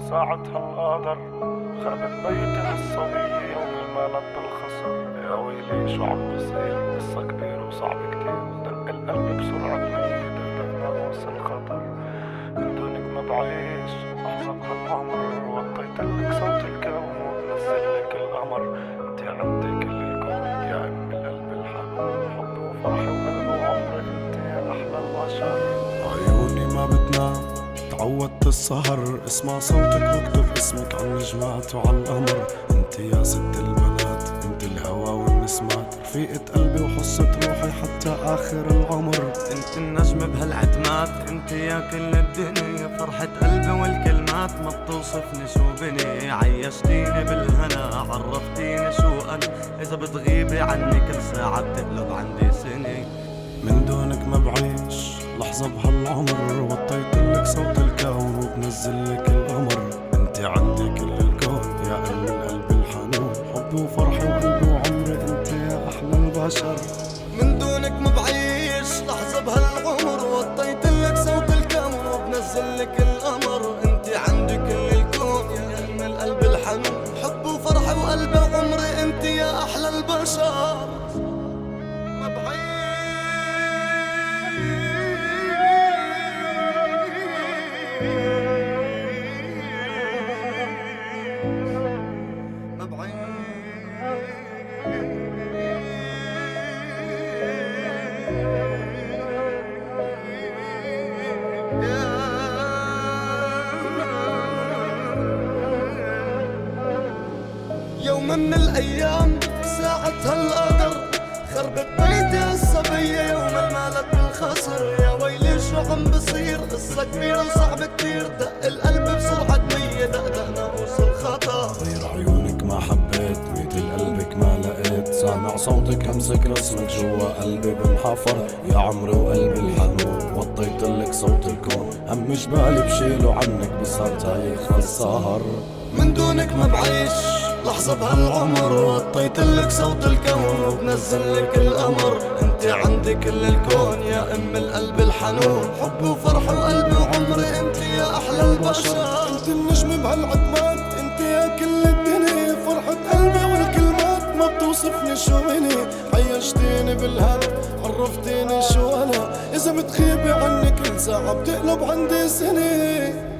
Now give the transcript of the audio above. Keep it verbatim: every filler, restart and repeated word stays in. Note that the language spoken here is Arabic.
ساعتها القدر خربت بيتي الصبية يوم المالت بالخصر. يا ويلي شو عم بصير، قصة كبيرة وصعب كتير. دق القلب بسرعة ميت ناموس الخطر. من دونك ما بعيش لحظة بهالعمر. وطيتلك صوت الكون وبنزلك القمر. انت عندي كل الكون يا ام القلب الحنون. حب وفرح وقلب وعمر انت يا احلى البشر. عيوني ما بتنام تعودت السهر، اسمع صوتك واكتب اسمك على النجمات وعلى القمر. انت يا ست البنات، انت الهوى والنسمات، رفيقة قلبي وحصة روحي حتى اخر العمر. انت النجم بهالعتمات، انت يا كل الدنيا، فرحة قلبي والكلمات ما بتوصفني شو بني. عيشتيني بالهنا، عرفتيني شو انا، اذا بتغيبي عني كل ساعة بتقلب عندي سنة. من دونك ما بعيش لحظة بهالعمر. وطيتلك صوت الكون وبنزلك القمر. انت عندي كل الكون يا ام القلب الحنون. حبي وفرحي وقلبي وعمري انت يا احلى البشر. من دونك ما بعيش لحظة بهالعمر. وطيتلك صوت الكون وبنزلك القمر. انت عندي كل الكون يا ام القلب الحنون. حب وفرحي وقلبي وعمري انت يا احلى البشر. ما بعيش ما بعيش يوم من الايام ساعتها القدر خربت بيتي الصبية يوم المالت بالخصر. يا ويلي شو عم بصير، قصة كبيرة وصعب كتير. دق القلب بسرعة مية، دق ناموس الخطر. غير عيونك ما حبيت، مثل قلبك ما لقيت. سامع صوتك همسك رسمك جوا قلبي بنحفر. يا عمري وقلبي الحنون، وطيتلك صوت الكون. هم جبالي بشيلو عنك بصار تايخ السهر. من دونك ما بعيش لحظة بهالعمر. وطيتلك صوت الكون وبنزلك القمر. انت عندي كل الكون يا ام القلب الحنون. حب وفرح وقلبي وعمري انت يا احلى البشر. انت النجم بهالعتمات، انت يا كل الدنيا، فرحة قلبي والكلمات ما بتوصفني شو اني. عيشتيني بالهنا، عرفتيني شو انا، اذا بتغيبي عني كل ساعة بتقلب عندي سنة.